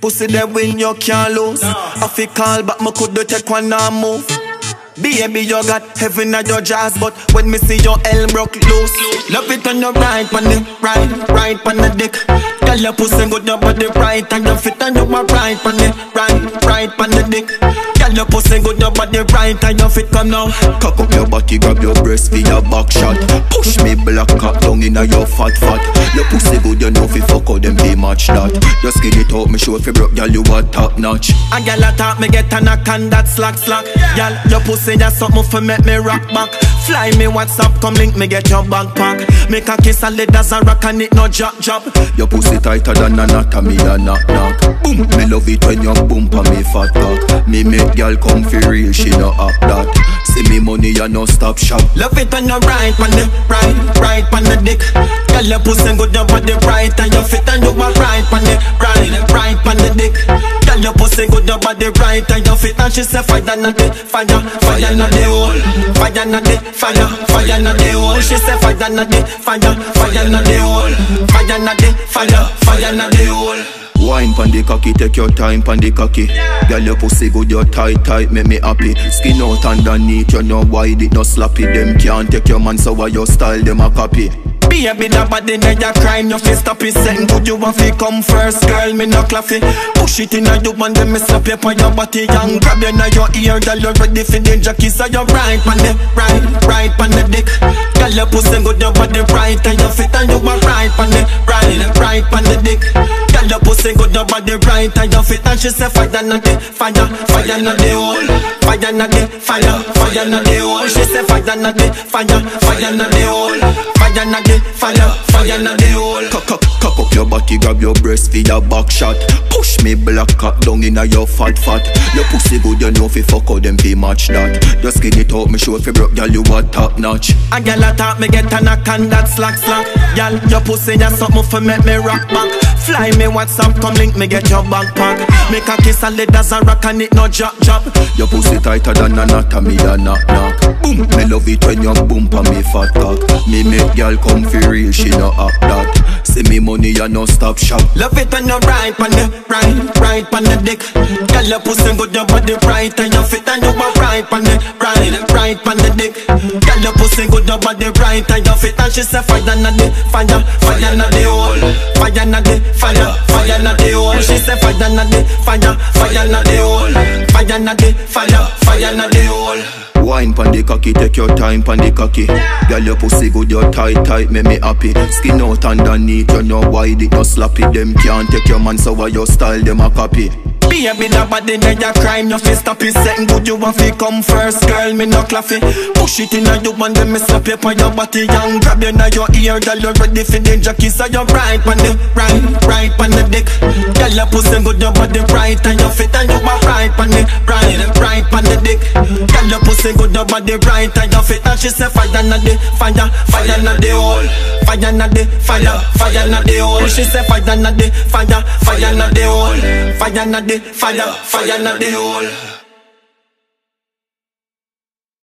Pussy there when you can't lose. I feel call but me could take one and move. Baby, you got heaven at your jaws, but when me see your elm broke loose. Love it on your right, pan the right pan the dick. Girl, your pussy good, your body right, and your fit and you are right, pan the right pan the dick. Girl, your pussy good, your body right, and your fit come now. Cock up your body, grab your breast for your back shot. Push me black cock down inna your fat. Your pussy good, you know fi fuck out them be match that. Just get it out, me show if you broke, girl, you are top notch. A girl a talk, me get a knock and that slack. Girl, your pussy that's something for make me rock back. Fly me WhatsApp, come link me get your backpack. Make a kiss and letters and rock and it no drop. Your pussy tighter than anatomy a knock. Boom, me love it when you boom pa me fat cock. Me make girl come for real, she no act that. See me money and no stop shop. Love it when you right pan the right pan the dick. Girl your pussy good, your body right and your fit and you are right pan the right pan the dick. Girl your pussy good, your body right and your fit and she say fire na the fire na the hole, fire na the fire na the hole. She say fire na the fire na the hole, fire na the fire na the hole. Wine pon the cocky, take your time pon the cocky. Girl your pussy good, your tight, make me happy. Skin out underneath, you know wide it no sloppy. Them can't take your man, so why your style them a copy. Baby, that body that you crying, your face stop it. Second good, you want to come first, girl, me no claffy. Push it in a you and then me slap you on your body and grab you in your ear, girl, you ready for danger kiss. So you right pan the right pan the dick. Girl, your pussy good, your body right and your fit and you are right pan the right pan the dick. Girl, your pussy good, your body right and your fit and she say fire na the fire na the hole, fire na the fire na the hole. She say fire na the fire na the hole, fire na the fire na the hole. Cock up your body, grab your breast for your back shot. Push me black cock down inna your fat. Your pussy good, you know fi fuck out them fi match that. Just get it out, me show if you broke, girl, you are top notch. A girl a talk, me get a knock and that slack. Girl, your pussy that's something for make me rock back. Fly me WhatsApp, come link me get your backpack. Make a kiss and letters and rock and it no drop. Your pussy tighter than anatomy a knock. Boom, me love it when you boom pa me fat cock. Me make girl come for real, she no act that. See me money and no stop shop. Love it when you right pan the right pan the dick. Girl your pussy good, your body right and your fit and you are right pan the right pan the dick. Girl your pussy good, your body right and your fit and she say fire na the fire na the hole, fire na the fire na the hole. She say fire na the fire na the hole, fire na the fire na the hole. Wine pon the cocky, take your time pon the cocky. Girl your pussy good, your tight, make me happy. Skin out underneath, you know wide it no sloppy. Them can't take your man, so why your style them a copy. Baby, that body that you crying, your face stop it. Second good, you want to come first, girl, me no claffy. Push it in a you and then me slap you on your body and grab you in your ear, girl, you ready for danger kiss. So you right pan the right pan the dick. Girl, your pussy good, your body right and your fit and you are right pan the right pan the dick. Girl, your pussy good, your body right and your fit and she say fire na the fire na the hole, fire na the fire na the hole. She say fire na the fire na the hole, fire na the fire na the hole.